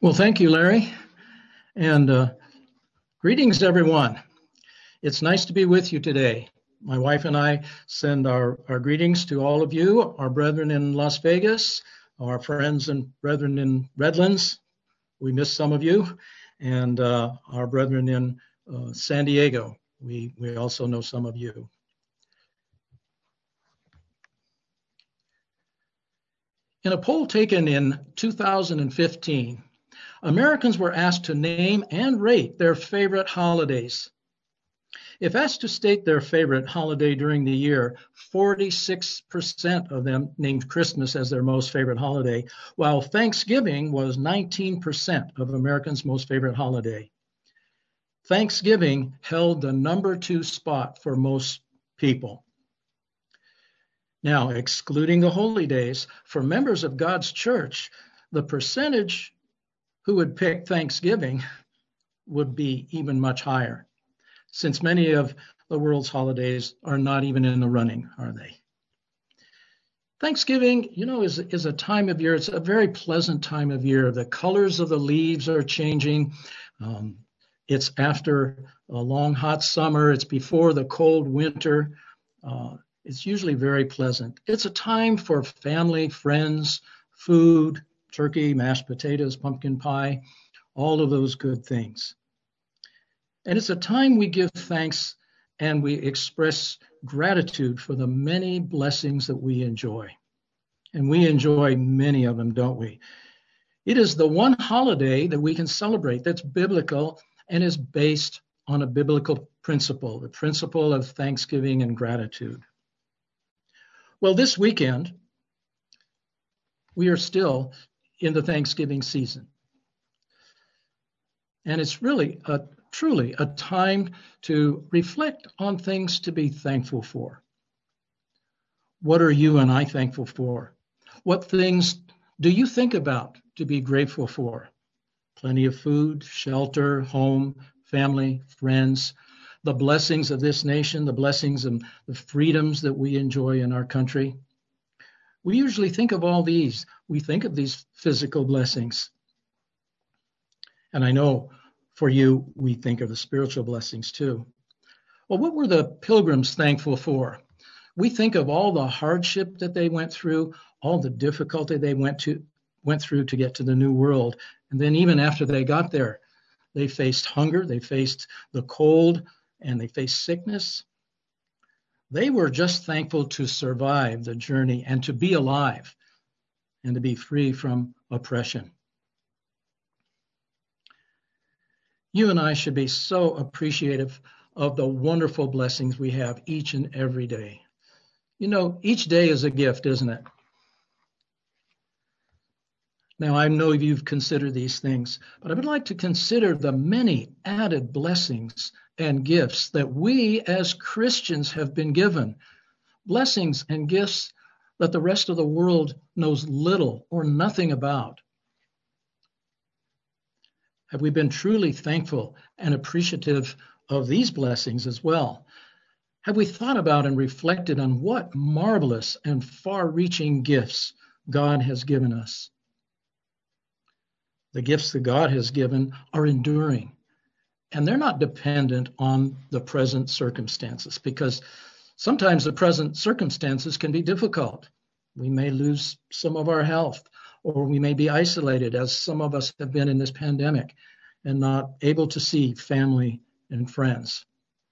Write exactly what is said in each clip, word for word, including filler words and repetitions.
Well, thank you, Larry, and uh, greetings, everyone. It's nice to be with you today. My wife and I send our, our greetings to all of you, our brethren in Las Vegas, our friends and brethren in Redlands. We miss some of you, and uh, our brethren in uh, San Diego. We, we also know some of you. In a poll taken in two thousand fifteen, Americans were asked to name and rate their favorite holidays. If asked to state their favorite holiday during the year, forty-six percent of them named Christmas as their most favorite holiday, while Thanksgiving was nineteen percent of Americans' most favorite holiday. Thanksgiving held the number two spot for most people. Now, excluding the holy days, for members of God's church, the percentage who would pick Thanksgiving would be even much higher, since many of the world's holidays are not even in the running, are they? Thanksgiving, you know, is, is a time of year, it's a very pleasant time of year. The colors of the leaves are changing. Um, it's after a long, hot summer. It's before the cold winter. Uh, it's usually very pleasant. It's a time for family, friends, food, turkey, mashed potatoes, pumpkin pie, all of those good things. And it's a time we give thanks and we express gratitude for the many blessings that we enjoy. And we enjoy many of them, don't we? It is the one holiday that we can celebrate that's biblical and is based on a biblical principle, the principle of thanksgiving and gratitude. Well, this weekend, we are still in the Thanksgiving season. And it's really, a, truly a time to reflect on things to be thankful for. What are you and I thankful for? What things do you think about to be grateful for? Plenty of food, shelter, home, family, friends, the blessings of this nation, the blessings and the freedoms that we enjoy in our country. We usually think of all these. We think of these physical blessings. And I know for you, we think of the spiritual blessings too. Well, what were the pilgrims thankful for? We think of all the hardship that they went through, all the difficulty they went to went through to get to the New World. And then even after they got there, they faced hunger, they faced the cold, and they faced sickness. They were just thankful to survive the journey and to be alive and to be free from oppression. You and I should be so appreciative of the wonderful blessings we have each and every day. You know, each day is a gift, isn't it? Now, I know you've considered these things, but I would like to consider the many added blessings and gifts that we as Christians have been given. Blessings and gifts that the rest of the world knows little or nothing about. Have we been truly thankful and appreciative of these blessings as well? Have we thought about and reflected on what marvelous and far-reaching gifts God has given us? The gifts that God has given are enduring, and they're not dependent on the present circumstances, because sometimes the present circumstances can be difficult. We may lose some of our health, or we may be isolated, as some of us have been in this pandemic, and not able to see family and friends.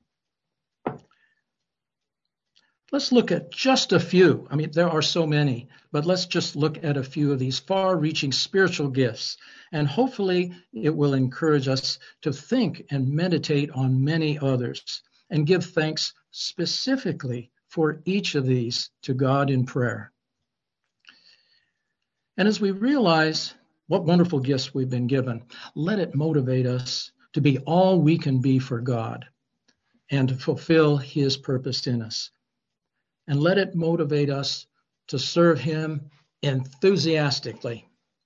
Let's look at just a few. I mean, there are so many, but let's just look at a few of these far-reaching spiritual gifts, and hopefully it will encourage us to think and meditate on many others and give thanks specifically for each of these to God in prayer. And as we realize what wonderful gifts we've been given, let it motivate us to be all we can be for God and to fulfill His purpose in us. And let it motivate us to serve Him enthusiastically.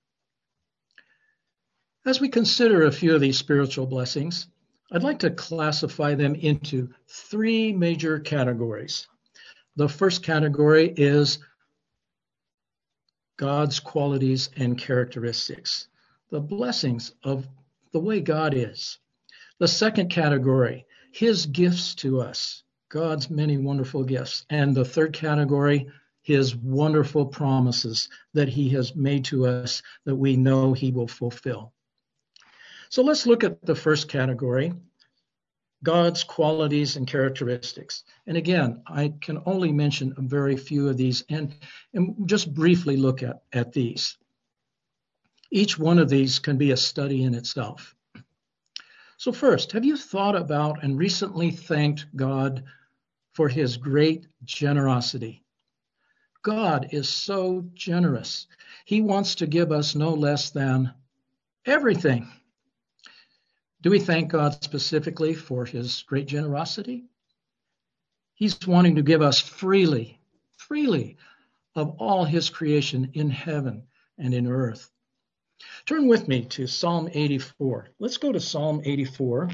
As we consider a few of these spiritual blessings, I'd like to classify them into three major categories. The first category is God's qualities and characteristics. the blessings of the way God is. The second category, his gifts to us, God's many wonderful gifts. And the third category, his wonderful promises that he has made to us that we know he will fulfill. So let's look at the first category, God's qualities and characteristics. And again, I can only mention a very few of these and, and just briefly look at, at these. Each one of these can be a study in itself. So first, have you thought about and recently thanked God for his great generosity? God is so generous. He wants to give us no less than everything. Do we thank God specifically for his great generosity? He's wanting to give us freely, freely of all his creation in heaven and in earth. Turn with me to Psalm eighty-four. Let's go to Psalm eighty-four.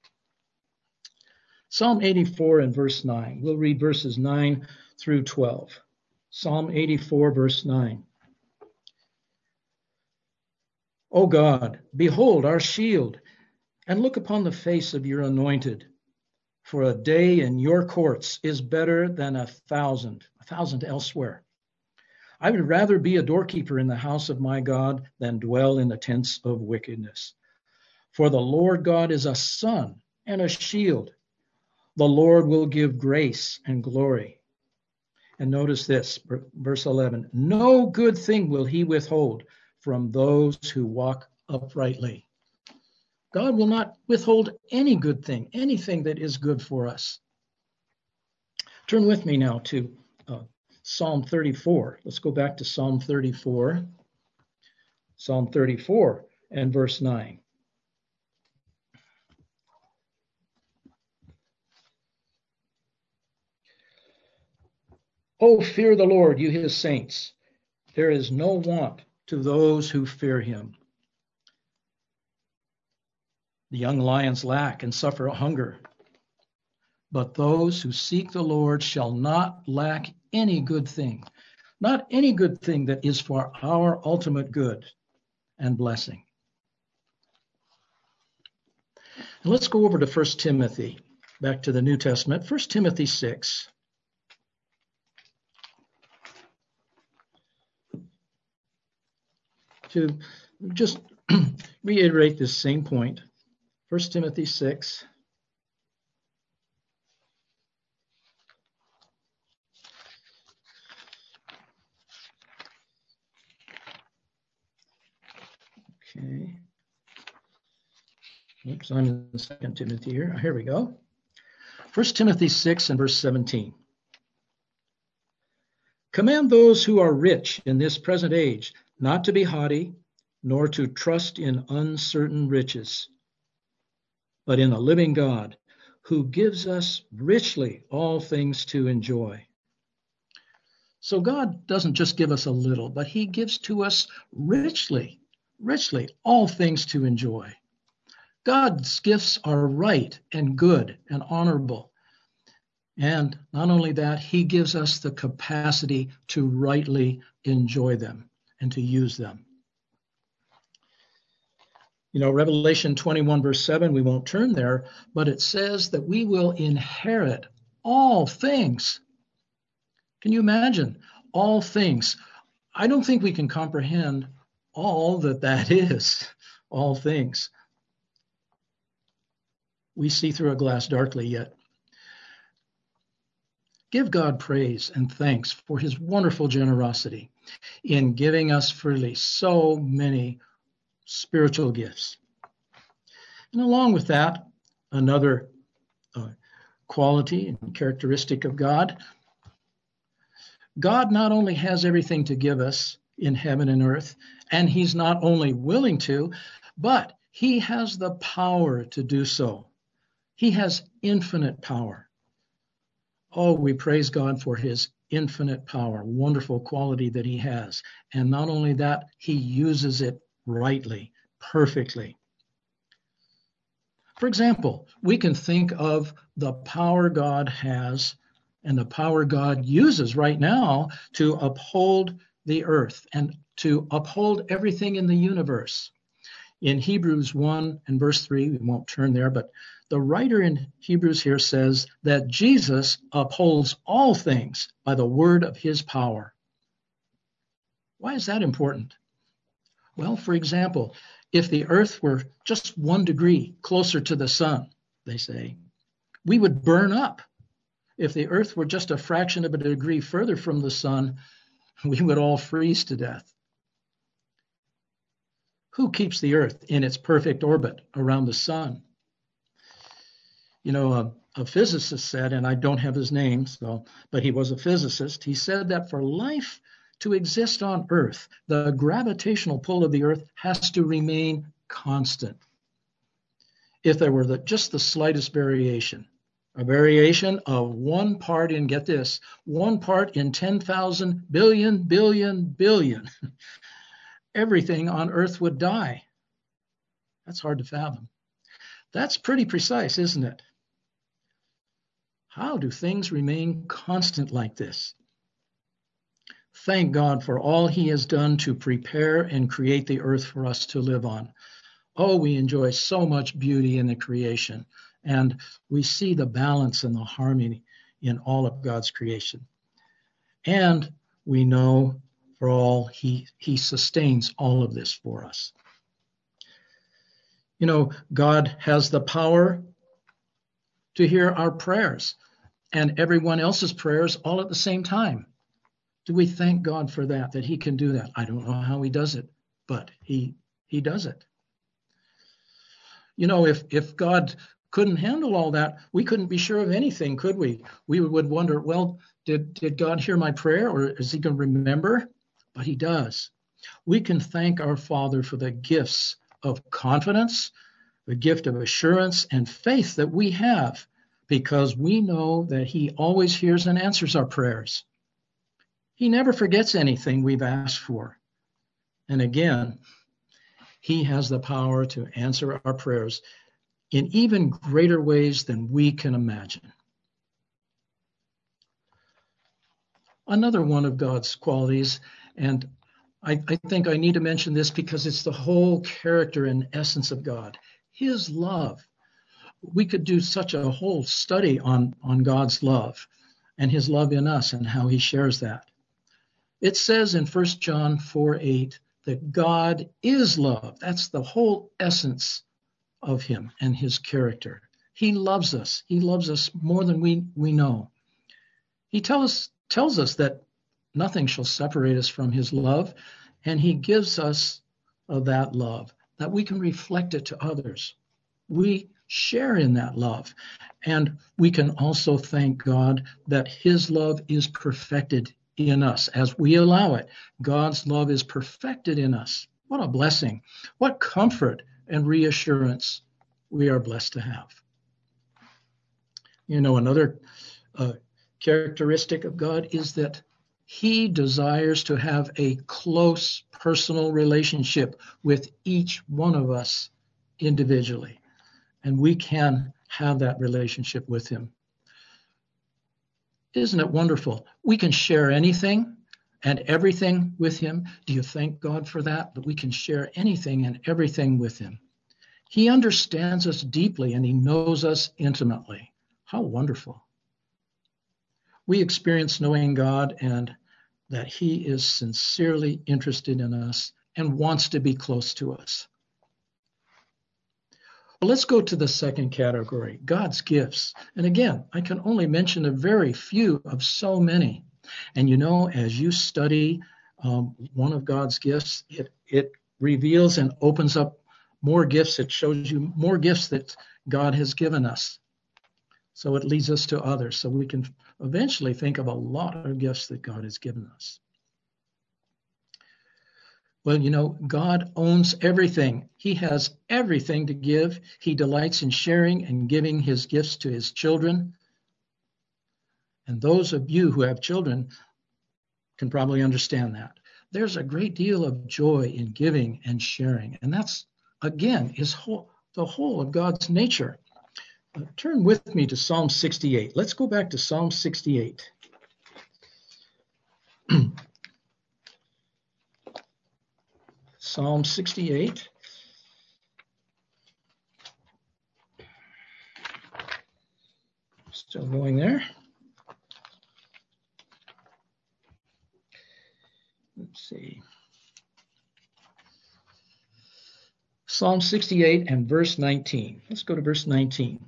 Psalm eighty-four and verse nine. We'll read verses nine through twelve. Psalm eighty-four, verse nine. O God, behold our shield, and look upon the face of your anointed. For a day in your courts is better than a thousand, a thousand elsewhere. I would rather be a doorkeeper in the house of my God than dwell in the tents of wickedness. For the Lord God is a sun and a shield. The Lord will give grace and glory. And notice this, verse eleven. No good thing will he withhold from those who walk uprightly. God will not withhold any good thing, anything that is good for us. Turn with me now to uh, Psalm thirty-four. Let's go back to Psalm thirty-four. Psalm thirty-four and verse nine. Oh, fear the Lord, you his saints. There is no want to those who fear him. The young lions lack and suffer hunger, but those who seek the Lord shall not lack any good thing, not any good thing that is for our ultimate good and blessing. And let's go over to First Timothy, back to the New Testament, First Timothy six. To just reiterate this same point, First Timothy six. Okay. Oops, I'm in Second Timothy here. Here we go. First Timothy six and verse seventeen. Command those who are rich in this present age not to be haughty, nor to trust in uncertain riches, but in the living God, who gives us richly all things to enjoy. So God doesn't just give us a little, but he gives to us richly, richly all things to enjoy. God's gifts are right and good and honorable. And not only that, he gives us the capacity to rightly enjoy them and to use them. You know, Revelation twenty-one, verse seven, we won't turn there, but it says that we will inherit all things. Can you imagine? All things. I don't think we can comprehend all that that is, all things. We see through a glass darkly yet. Give God praise and thanks for his wonderful generosity in giving us freely so many spiritual gifts. And along with that, another uh, quality and characteristic of God, God not only has everything to give us in heaven and earth, and he's not only willing to, but he has the power to do so. He has infinite power. Oh, we praise God for his infinite power, wonderful quality that he has. And not only that, he uses it rightly, perfectly. For example, we can think of the power God has and the power God uses right now to uphold the earth and to uphold everything in the universe. In Hebrews one and verse three, we won't turn there, but the writer in Hebrews here says that Jesus upholds all things by the word of his power. Why is that important? Well, for example, if the earth were just one degree closer to the sun, they say, we would burn up. If the earth were just a fraction of a degree further from the sun, we would all freeze to death. Who keeps the earth in its perfect orbit around the sun? You know, a, a physicist said, and I don't have his name, so, but he was a physicist, he said that for life to exist on Earth, the gravitational pull of the Earth has to remain constant. If there were the, just the slightest variation, a variation of one part in, get this, one part in ten thousand billion, billion, billion, everything on Earth would die. That's hard to fathom. That's pretty precise, isn't it? How do things remain constant like this? Thank God for all he has done to prepare and create the earth for us to live on. Oh, we enjoy so much beauty in the creation, and we see the balance and the harmony in all of God's creation. And we know for all he, he sustains all of this for us. You know, God has the power to hear our prayers and everyone else's prayers all at the same time. Do we thank God for that, that he can do that? I don't know how he does it, but he he does it. You know, if if God couldn't handle all that, we couldn't be sure of anything, could we? We would wonder, well, did, did God hear my prayer, or is he going to remember? But he does. We can thank our Father for the gifts of confidence, the gift of assurance and faith that we have, because we know that he always hears and answers our prayers. He never forgets anything we've asked for. And again, he has the power to answer our prayers in even greater ways than we can imagine. Another one of God's qualities, and I, I think I need to mention this because it's the whole character and essence of God, his love. We could do such a whole study on, on God's love and his love in us and how he shares that. It says in First John four eight that God is love. That's the whole essence of him and his character. He loves us. He loves us more than we, we know. He tell us, tells us that nothing shall separate us from his love, and he gives us of that love, that we can reflect it to others. We share in that love, and we can also thank God that his love is perfected in us as we allow it. God's love is perfected in us. What a blessing. What comfort and reassurance we are blessed to have. You know, another uh, characteristic of God is that he desires to have a close personal relationship with each one of us individually. And we can have that relationship with him. Isn't it wonderful? We can share anything and everything with him. Do you thank God for that? That we can share anything and everything with him. He understands us deeply and he knows us intimately. How wonderful. We experience knowing God and that he is sincerely interested in us and wants to be close to us. Well, let's go to the second category, God's gifts. And again, I can only mention a very few of so many. And you know, as you study um, one of God's gifts, it, it reveals and opens up more gifts. It shows you more gifts that God has given us. So it leads us to others. So we can eventually think of a lot of gifts that God has given us. Well, you know, God owns everything. He has everything to give. He delights in sharing and giving his gifts to his children. And those of you who have children can probably understand that. There's a great deal of joy in giving and sharing. And that's, again, is whole, the whole of God's nature. Uh, turn with me to Psalm sixty-eight. Let's go back to Psalm sixty-eight. Psalm sixty-eight. Still going there. Let's see. Psalm sixty-eight and verse nineteen. Let's go to verse nineteen.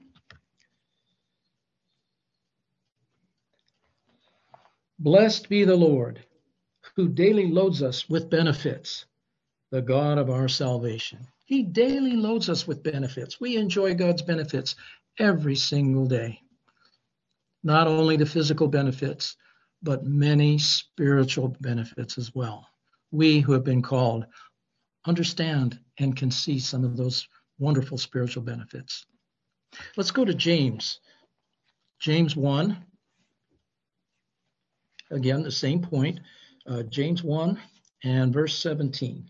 Blessed be the Lord, who daily loads us with benefits, the God of our salvation. He daily loads us with benefits. We enjoy God's benefits every single day. Not only the physical benefits, but many spiritual benefits as well. We who have been called understand and can see some of those wonderful spiritual benefits. Let's go to James. James one. Again, the same point. Uh, James one and verse seventeen.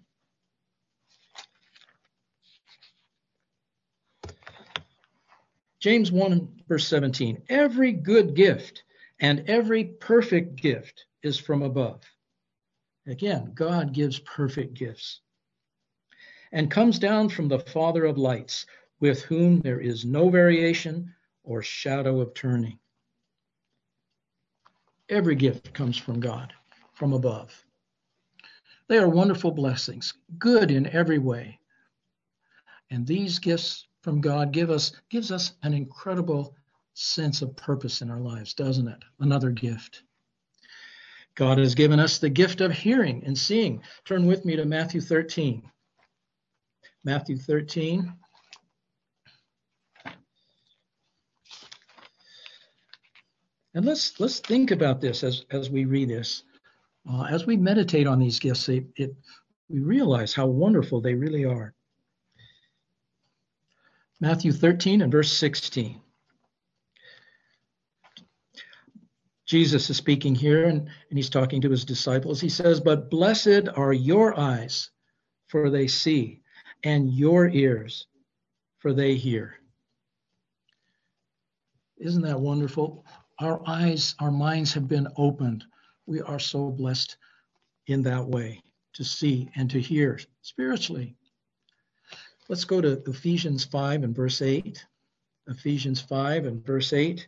James one, verse seventeen. Every good gift and every perfect gift is from above. Again, God gives perfect gifts. And comes down from the Father of lights, with whom there is no variation or shadow of turning. Every gift comes from God, from above. They are wonderful blessings, good in every way. And these gifts from God give us gives us an incredible sense of purpose in our lives, doesn't it? Another gift. God has given us the gift of hearing and seeing. Turn with me to Matthew thirteen. Matthew thirteen. And let's let's think about this as, as we read this. Uh, as we meditate on these gifts, it, it, we realize how wonderful they really are. Matthew thirteen and verse sixteen. Jesus is speaking here, and, and he's talking to his disciples. He says, "But blessed are your eyes, for they see, and your ears, for they hear." Isn't that wonderful? Our eyes, our minds have been opened. We are so blessed in that way to see and to hear spiritually. Let's go to Ephesians five and verse eight. Ephesians five and verse eight.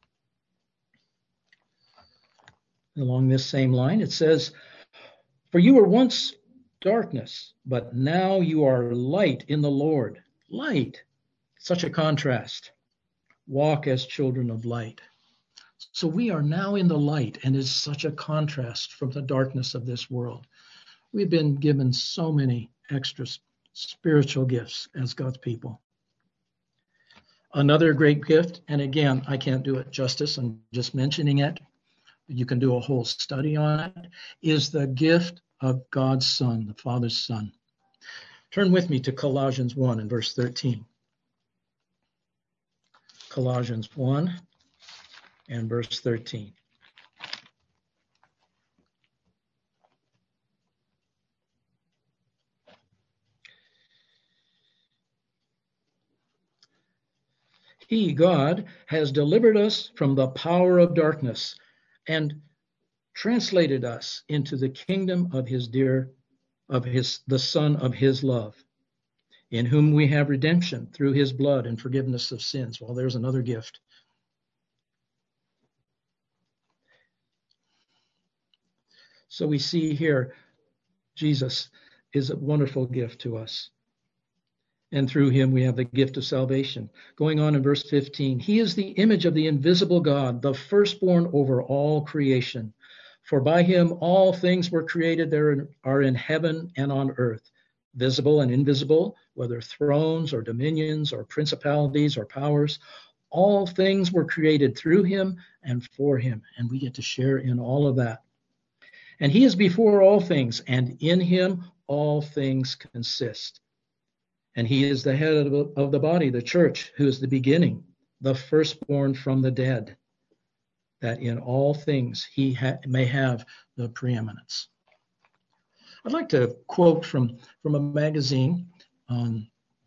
Along this same line, it says, "For you were once darkness, but now you are light in the Lord." Light. Such a contrast. Walk as children of light. So we are now in the light, and it's such a contrast from the darkness of this world. We've been given so many extra spiritual gifts as God's people. Another great gift, and again, I can't do it justice, I'm just mentioning it. You can do a whole study on it, is the gift of God's Son, the Father's Son. Turn with me to Colossians one and verse thirteen. Colossians one and verse thirteen. He, God, has delivered us from the power of darkness and translated us into the kingdom of his dear, of his, the Son of his love, in whom we have redemption through his blood and forgiveness of sins. Well, there's another gift. So we see here, Jesus is a wonderful gift to us. And through him we have the gift of salvation. Going on in verse fifteen, he is the image of the invisible God, the firstborn over all creation. For by him all things were created that are in heaven and on earth, visible and invisible, whether thrones or dominions or principalities or powers. All things were created through him and for him, and we get to share in all of that. And he is before all things, and in him all things consist. And he is the head of the, of the body, the church, who is the beginning, the firstborn from the dead, that in all things he ha- may have the preeminence. I'd like to quote from, from a magazine, um,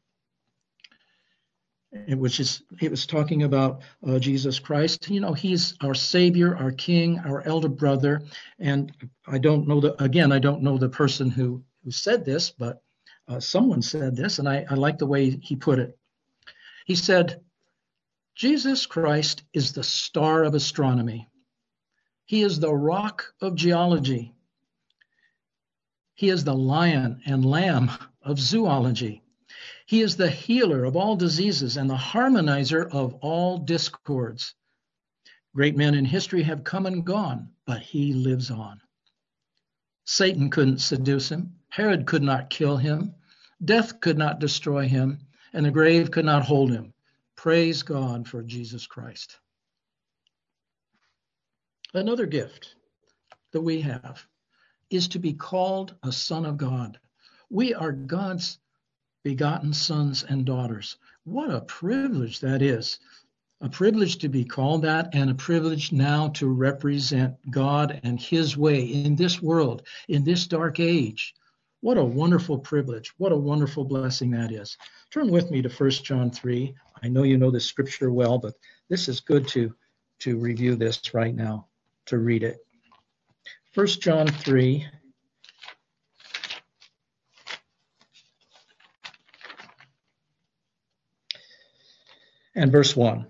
which is, it was talking about uh, Jesus Christ. You know, he's our Savior, our King, our elder brother. And I don't know the, again, I don't know the person who, who said this, but Uh, someone said this, and I, I like the way he put it. He said, Jesus Christ is the star of astronomy. He is the rock of geology. He is the lion and lamb of zoology. He is the healer of all diseases and the harmonizer of all discords. Great men in history have come and gone, but he lives on. Satan couldn't seduce him. Herod could not kill him. Death could not destroy him, and the grave could not hold him. Praise God for Jesus Christ. Another gift that we have is to be called a son of God. We are God's begotten sons and daughters. What a privilege that is. A privilege to be called that, and a privilege now to represent God and his way in this world, in this dark age. What a wonderful privilege. What a wonderful blessing that is. Turn with me to First John three. I know you know this scripture well, but this is good to, to review this right now, to read it. First John three. And verse one.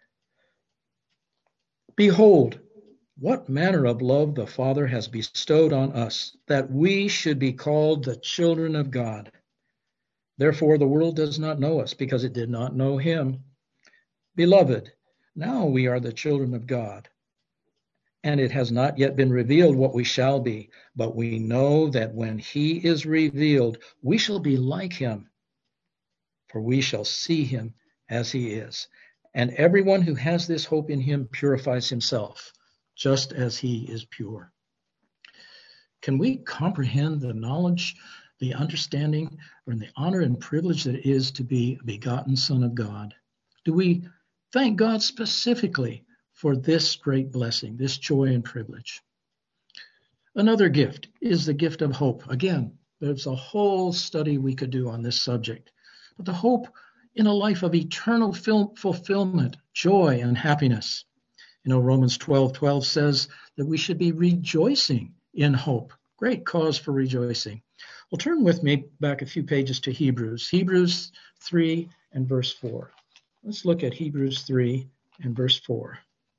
Behold, what manner of love the Father has bestowed on us, that we should be called the children of God. Therefore the world does not know us, because it did not know him. Beloved, now we are the children of God, and it has not yet been revealed what we shall be, but we know that when he is revealed, we shall be like him, for we shall see him as he is. And everyone who has this hope in him purifies himself, just as he is pure. Can we comprehend the knowledge, the understanding, or the honor and privilege that it is to be a begotten Son of God? Do we thank God specifically for this great blessing, this joy and privilege? Another gift is the gift of hope. Again, there's a whole study we could do on this subject. But the hope in a life of eternal fulfillment, joy, and happiness. You know, Romans twelve twelve says that we should be rejoicing in hope. Great cause for rejoicing. Well, turn with me back a few pages to Hebrews. Hebrews three and verse four. Let's look at Hebrews three and verse four.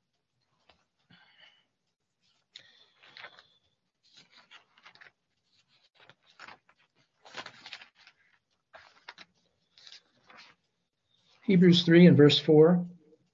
Hebrews three and verse four.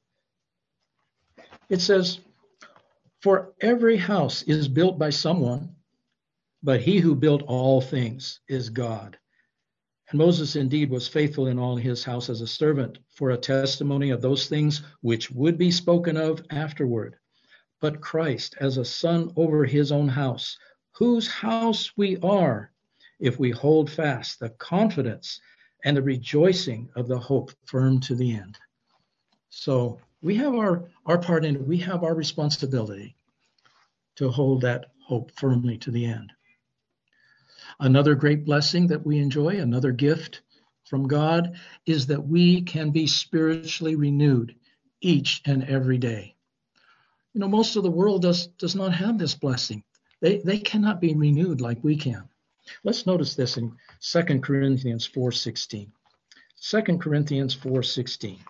It says, for every house is built by someone, but he who built all things is God. And Moses indeed was faithful in all his house as a servant for a testimony of those things which would be spoken of afterward. But Christ as a son over his own house, whose house we are, if we hold fast the confidence and the rejoicing of the hope firm to the end. So we have our, our part in it. We have our responsibility to hold that hope firmly to the end. Another great blessing that we enjoy, another gift from God, is that we can be spiritually renewed each and every day. You know, most of the world does, does not have this blessing. They, they cannot be renewed like we can. Let's notice this in Second Corinthians four sixteen. Second Corinthians four sixteen.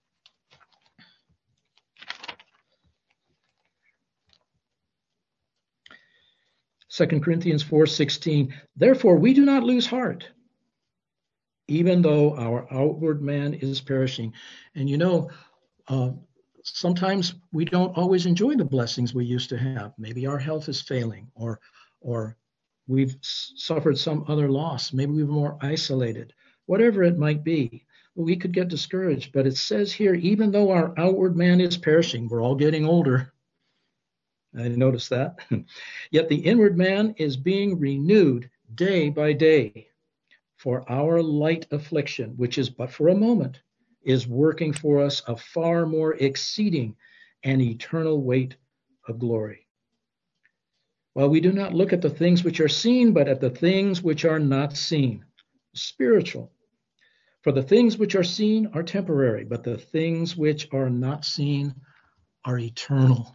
Second Corinthians four sixteen. Therefore we do not lose heart, even though our outward man is perishing. And you know, uh, sometimes we don't always enjoy the blessings we used to have. Maybe our health is failing, or or we've suffered some other loss. Maybe we were more isolated. Whatever it might be, we could get discouraged. But it says here, even though our outward man is perishing, we're all getting older. I noticed that. Yet the inward man is being renewed day by day. For our light affliction, which is but for a moment, is working for us a far more exceeding and eternal weight of glory. While we do not look at the things which are seen, but at the things which are not seen, spiritual. For the things which are seen are temporary, but the things which are not seen are eternal.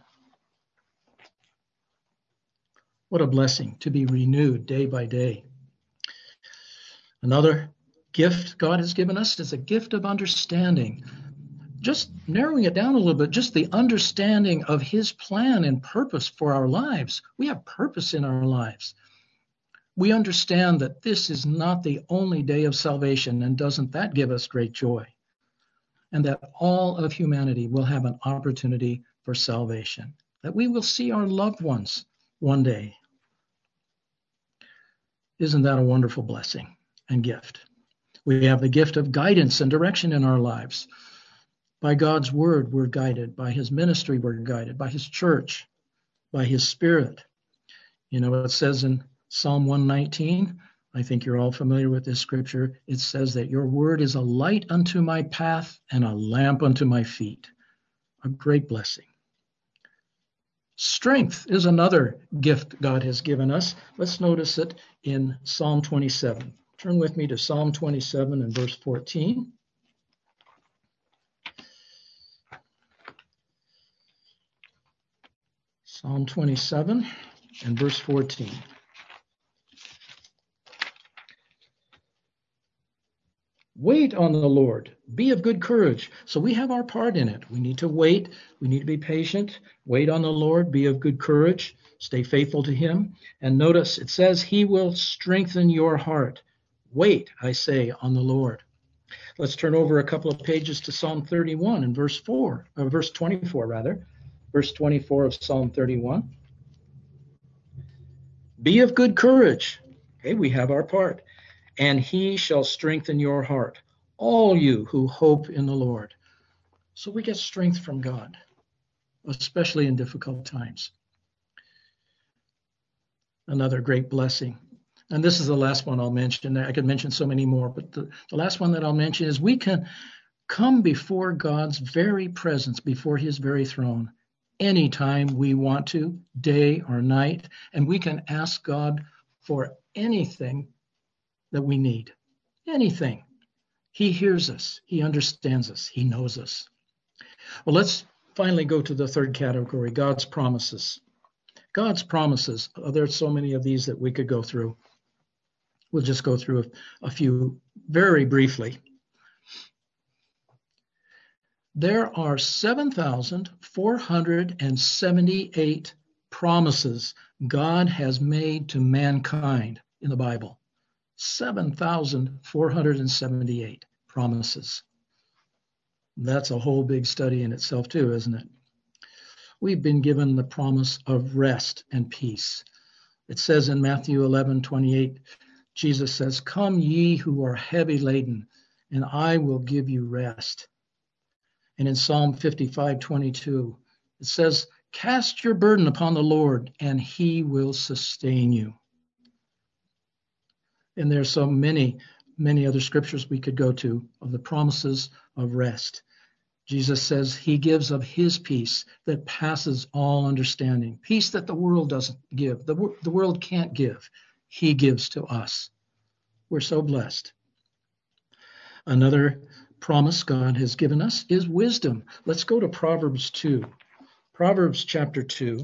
What a blessing to be renewed day by day. Another gift God has given us is a gift of understanding. just narrowing it down a little bit, just the understanding of his plan and purpose for our lives. We have purpose in our lives. We understand that this is not the only day of salvation, and doesn't that give us great joy? And that all of humanity will have an opportunity for salvation, that we will see our loved ones one day. Isn't that a wonderful blessing and gift? We have the gift of guidance and direction in our lives. By God's word, we're guided. By his ministry, we're guided. By his church, by his spirit. You know, it says in Psalm one nineteen, I think you're all familiar with this scripture. It says that your word is a light unto my path and a lamp unto my feet. A great blessing. Strength is another gift God has given us. Let's notice it in Psalm twenty-seven. Turn with me to Psalm twenty-seven and verse fourteen. Psalm twenty-seven and verse fourteen. Wait on the Lord. Be of good courage. So we have our part in it. We need to wait. We need to be patient. Wait on the Lord. Be of good courage. Stay faithful to him. And notice it says he will strengthen your heart. Wait, I say, on the Lord. Let's turn over a couple of pages to Psalm thirty-one and verse four, or verse twenty-four rather. Verse twenty-four of Psalm thirty-one. Be of good courage. Okay, we have our part. And he shall strengthen your heart, all you who hope in the Lord. So we get strength from God, especially in difficult times. Another great blessing. And this is the last one I'll mention. I could mention so many more, but the, the last one that I'll mention is we can come before God's very presence, before his very throne, anytime we want to, day or night, and we can ask God for anything that we need. Anything. He hears us. He understands us. He knows us. Well, let's finally go to the third category, God's promises. God's promises. Oh, there's so many of these that we could go through. We'll just go through a, a few very briefly. There are seven thousand four hundred seventy-eight promises God has made to mankind in the Bible. seven thousand four hundred seventy-eight promises. That's a whole big study in itself too, isn't it? We've been given the promise of rest and peace. It says in Matthew eleven twenty-eight, Jesus says, "Come ye who are heavy laden, and I will give you rest." And in Psalm fifty-five twenty-two, it says, "Cast your burden upon the Lord, and he will sustain you." And there's so many, many other scriptures we could go to of the promises of rest. Jesus says he gives of his peace that passes all understanding, peace that the world doesn't give, the, the world can't give. He gives to us. We're so blessed. Another promise God has given us is wisdom. Let's go to Proverbs two. Proverbs chapter two.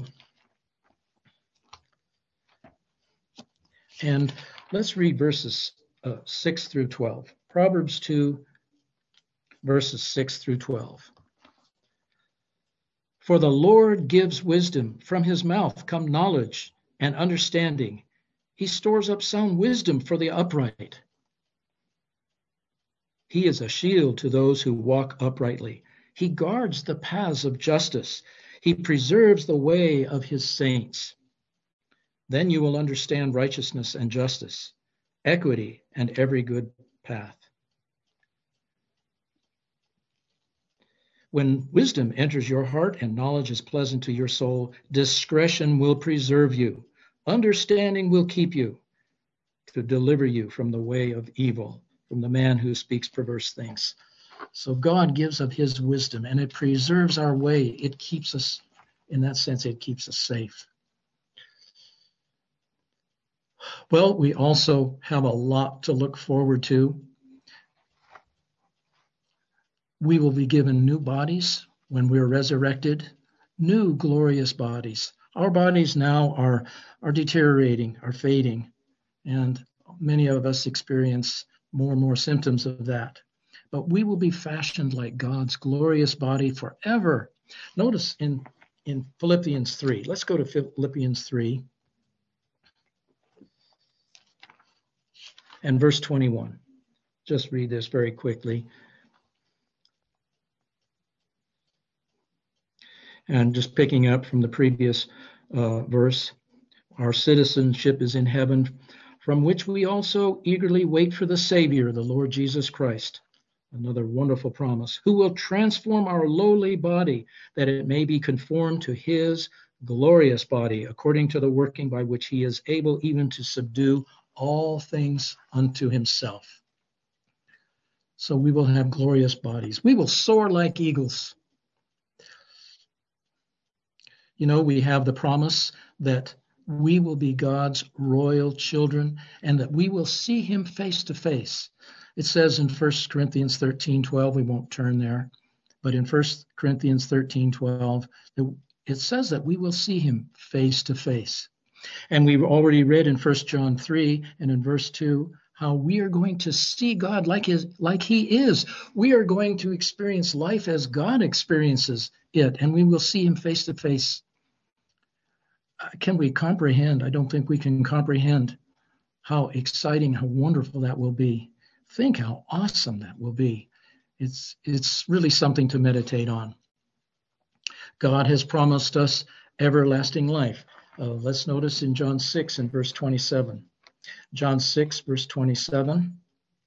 And let's read verses uh, six through twelve. Proverbs two, verses six through twelve. For the Lord gives wisdom. From his mouth come knowledge and understanding. He stores up sound wisdom for the upright. He is a shield to those who walk uprightly. He guards the paths of justice. He preserves the way of his saints. Then you will understand righteousness and justice, equity and every good path. When wisdom enters your heart and knowledge is pleasant to your soul, discretion will preserve you. Understanding will keep you to deliver you from the way of evil, from the man who speaks perverse things. So God gives of his wisdom, and it preserves our way. It keeps us, in that sense, it keeps us safe. Well, we also have a lot to look forward to. We will be given new bodies when we're resurrected, new glorious bodies. Our bodies now are, are deteriorating, are fading, and many of us experience more and more symptoms of that. but we will be fashioned like God's glorious body forever. Notice in, in Philippians three. Let's go to Philippians three and verse twenty-one. Just read this very quickly. And just picking up from the previous uh, verse, our citizenship is in heaven, from which we also eagerly wait for the Savior, the Lord Jesus Christ. Another wonderful promise, who will transform our lowly body, that it may be conformed to his glorious body, according to the working by which he is able even to subdue all things unto himself. So we will have glorious bodies. We will soar like eagles. You know, we have the promise that we will be God's royal children and that we will see him face to face. It says in First Corinthians thirteen twelve, we won't turn there, but in First Corinthians thirteen twelve, it says that we will see him face to face. And we've already read in First John three and in verse two how we are going to see God like his, like he is. We are going to experience life as God experiences it, and we will see him face to face. Can we comprehend? I don't think we can comprehend how exciting, how wonderful that will be. Think how awesome that will be. It's, it's really something to meditate on. God has promised us everlasting life. Uh, let's notice in John six and verse twenty-seven. John six, verse twenty-seven.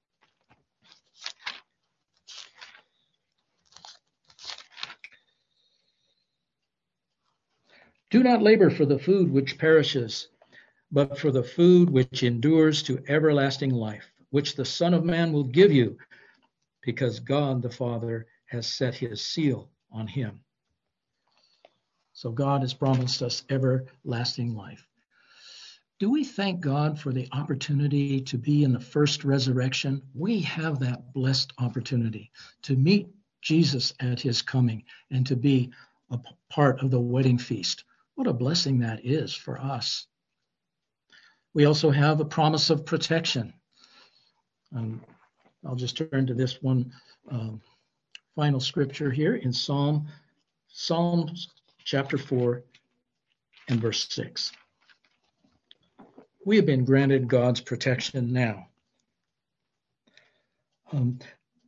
Do not labor for the food which perishes, but for the food which endures to everlasting life, which the Son of Man will give you, because God the Father has set his seal on him. So God has promised us everlasting life. Do we thank God for the opportunity to be in the first resurrection? We have that blessed opportunity to meet Jesus at his coming and to be a part of the wedding feast. What a blessing that is for us. We also have a promise of protection. Um, I'll just turn to this one um, final scripture here in Psalm, Psalms chapter four and verse six. We have been granted God's protection now. Um,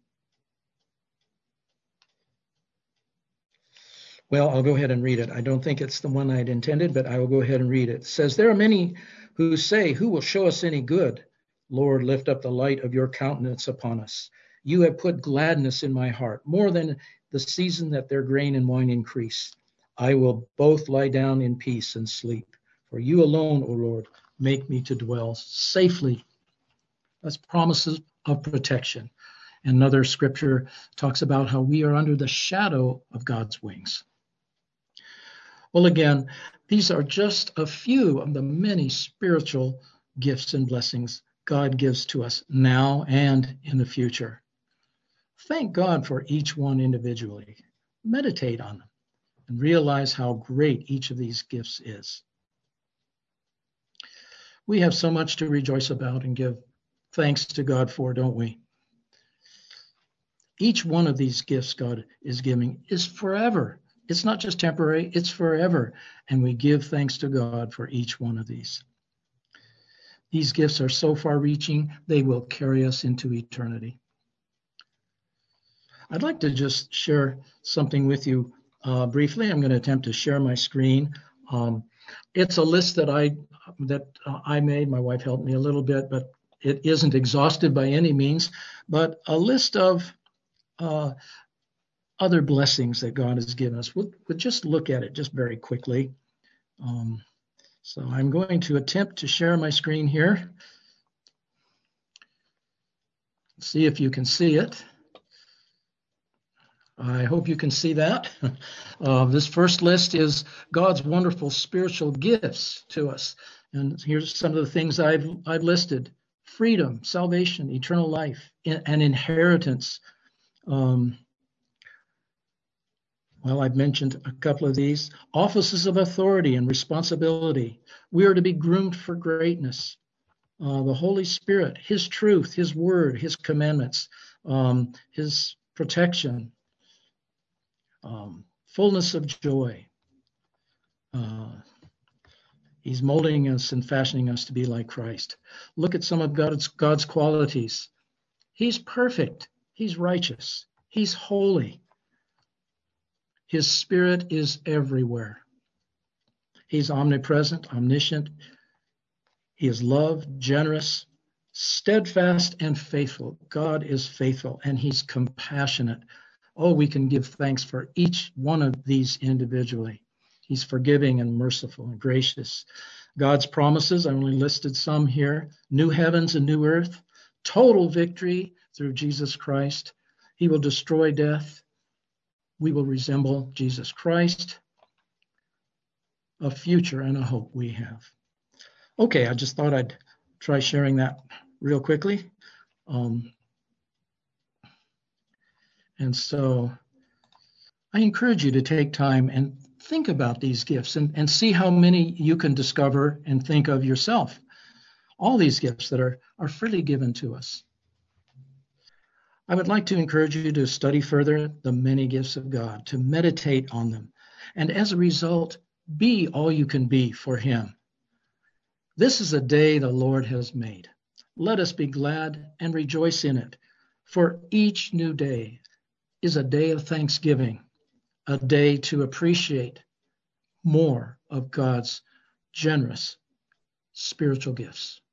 Well, I'll go ahead and read it. I don't think it's the one I'd intended, but I will go ahead and read it. It says, there are many who say, who will show us any good? Lord, lift up the light of your countenance upon us. You have put gladness in my heart, more than the season that their grain and wine increase. I will both lie down in peace and sleep. For you alone, O Lord, make me to dwell safely. That's promises of protection. Another scripture talks about how we are under the shadow of God's wings. Well, again, these are just a few of the many spiritual gifts and blessings God gives to us now and in the future. Thank God for each one individually. Meditate on them and realize how great each of these gifts is. We have so much to rejoice about and give thanks to God for, don't we? Each one of these gifts God is giving is forever. It's not just temporary, it's forever. And we give thanks to God for each one of these. These gifts are so far-reaching, they will carry us into eternity. I'd like to just share something with you uh, briefly. I'm going to attempt to share my screen. Um, it's a list that I that uh, I made. My wife helped me a little bit, but it isn't exhaustive by any means. But a list of uh, other blessings that God has given us. We'll, we'll just look at it just very quickly. Um, so I'm going to attempt to share my screen here. See if you can see it. I hope you can see that. Uh, this first list is God's wonderful spiritual gifts to us. And here's some of the things I've, I've listed. Freedom, salvation, eternal life, and inheritance. Um, Well, I've mentioned a couple of these. Offices of authority and responsibility. We are to be groomed for greatness. Uh, the Holy Spirit, his truth, his word, his commandments. um, his protection, um, fullness of joy. Uh, he's molding us and fashioning us to be like Christ. Look at some of God's, God's qualities. He's perfect. He's righteous. He's holy. His spirit is everywhere. He's omnipresent, omniscient. He is love, generous, steadfast, and faithful. God is faithful, and he's compassionate. Oh, we can give thanks for each one of these individually. He's forgiving and merciful and gracious. God's promises, I only listed some here: new heavens and new earth, total victory through Jesus Christ. He will destroy death. We will resemble Jesus Christ. A future and a hope we have. Okay, I just thought I'd try sharing that real quickly. Um, and so I encourage you to take time and think about these gifts and, and see how many you can discover and think of yourself. All these gifts that are, are freely given to us. I would like to encourage you to study further the many gifts of God, to meditate on them, and as a result, be all you can be for him. This is a day the Lord has made. Let us be glad and rejoice in it, for each new day is a day of thanksgiving, a day to appreciate more of God's generous spiritual gifts.